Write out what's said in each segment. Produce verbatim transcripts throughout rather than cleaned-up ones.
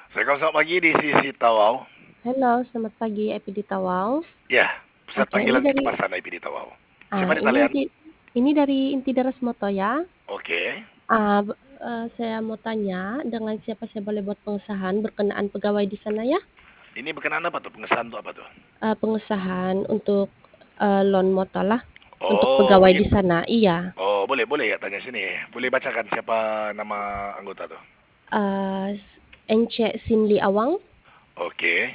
Assalamualaikum, selamat pagi di sisi Tawau. Halo, selamat pagi I P D Tawau. Ya, pusat Oke, ini panggilan dari kecepatan I P D Tawau. ah Siapa di ini talian? inti ini dari inti Deras Moto ya. Oke. Ah, b- eh, saya mau tanya dengan siapa saya boleh buat pengesahan berkenaan pegawai di sana ya? Ini berkenaan apa tuh? Pengesahan tuh apa tuh? Ah, pengesahan untuk eh, loan motor lah untuk Oh, pegawai di begini. sana. Iya. Oh, boleh, boleh ya tanya sini. Boleh bacakan siapa nama anggota tuh? Ah, S- Ence Cindy Awang. Oke.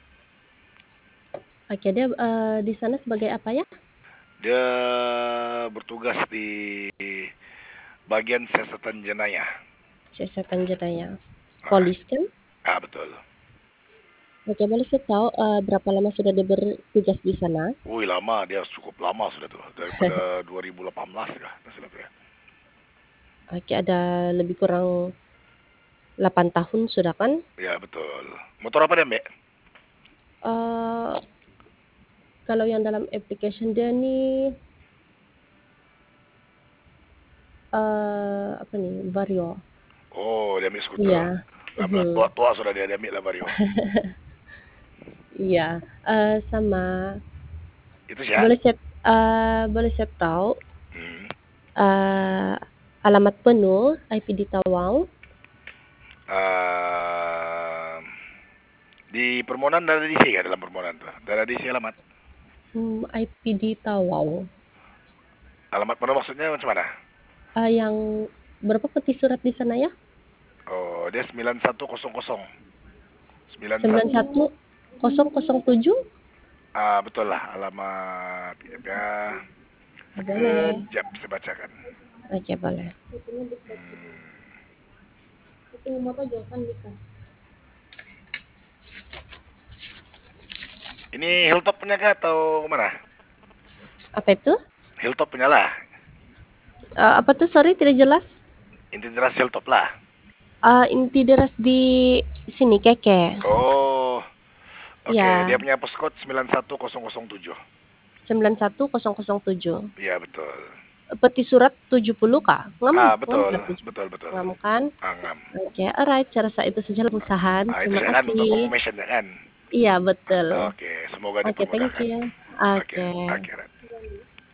Oke, dia eh, di sana sebagai apa ya? Dia bertugas di bagian siasatan jenayah. Siasatan jenayah. Ah, Polis kan? ah betul. Oke, boleh saya tahu eh, berapa lama sudah dia bertugas di sana? Wih, lama. Dia cukup lama sudah tuh. Daripada dua ribu delapan belas kah? Tak silap ya. Oke, ada lebih kurang delapan tahun sudah kan? Ya, betul. Motor apa dia, Mbak? Eee, Kalau yang dalam application dia nih, eee, apa nih, Vario. Oh, dia ambil skuter. Iya, Lama, mhm, tua-tua sudah dia, dia ambil lah Vario. iya, eee, sama Itu sih ya. boleh saya eee, boleh saya tahu, Hmm. eee, alamat penuh I P D Tawau, Ehm, di permohonan ada D C ya dalam permohonan tuh. Ada D C alamat. mmm, I P D Tawau, Alamat penuh maksudnya macam mana? eee, yang berapa peti surat di sana ya? Oh, dia sembilan satu nol nol nol. sembilan satu. sembilan satu nol nol tujuh? Ah, betul lah alamat ya. Boleh. Sekejap saya bacakan. Oke, boleh. Hmm. Ini Hilltop punya kah atau mana? Apa itu? Hilltop punya lah. Eee, apa tuh? Sorry tidak jelas. Inti jelas Hilltop lah. Eee, inti deras di sini, Keke. Oh, oke. Okay. Iya, Dia punya postcode sembilan satu nol nol tujuh. sembilan satu nol nol tujuh. Iya, betul. Peti surat tujuh puluh kah? Ngam Ah, ngam betul. kan tujuh Betul, betul. ngam kan? Angam. Oke, alright, saya rasa itu saja perusahaan. Ah, itu Terima ya kan untuk kasih. confirmation ya kan. Iya, betul. Oke, semoga Oke, thank dipermudahkan. you. Oke, Oke. oke.